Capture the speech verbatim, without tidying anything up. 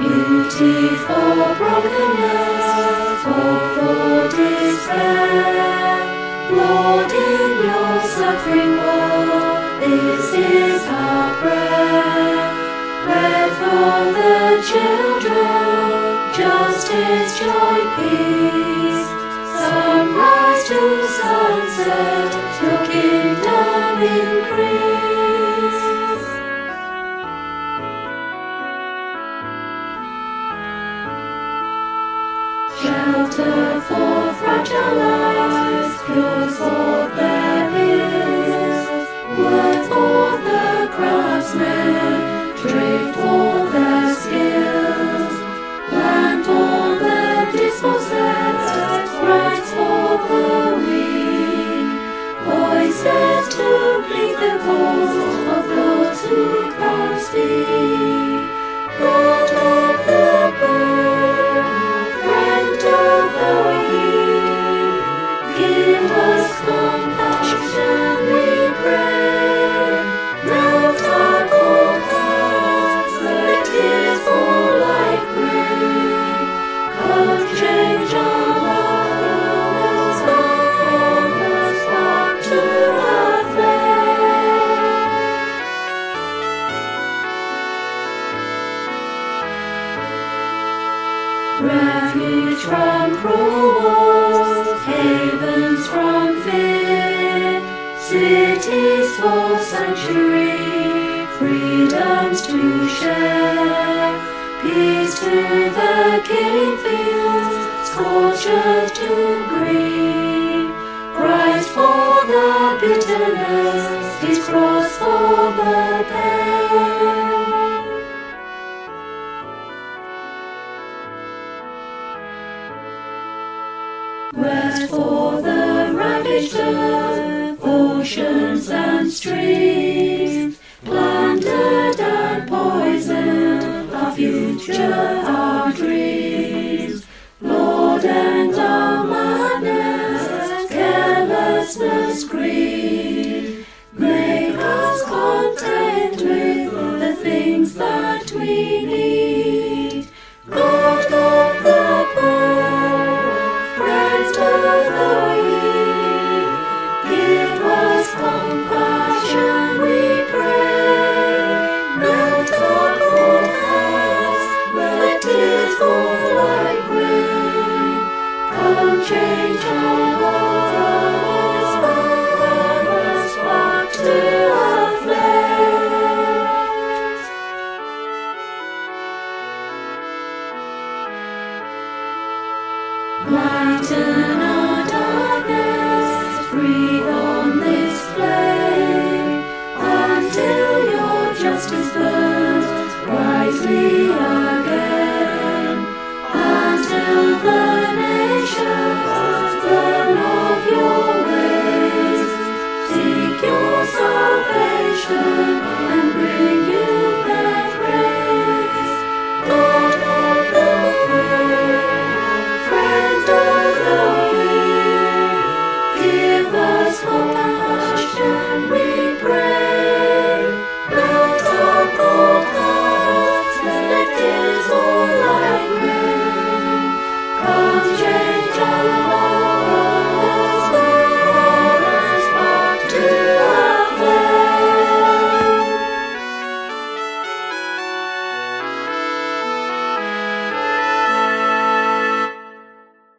Beauty for brokenness, hope for despair. Lord, in your suffering world, this is our prayer. Bread for the children, justice, joy, peace. Sunrise to sunset, your kingdom increase. Shelter for fragile lives, pure for their ills. Word for the craftsmen, trade for their skills. Land for the dispossessed, rights for the weak. Voices to plead the cause of those who can't speak. God of the poor, friend of the weak, give us compassion, we pray. Melt our cold hearts, let tears fall like rain. Come change our world, spark from the spark to a flame. Refuge from cruel wars, havens from fear, cities for sanctuary, freedoms to share. Peace to the killing fields, scorchers to green. Christ for the bitterness, His cross for the pain. Rest for the ravaged earth, oceans and streams, plundered and poisoned, our future, our dreams. Lord, end our madness, carelessness, greed. Make us content with the things that we need.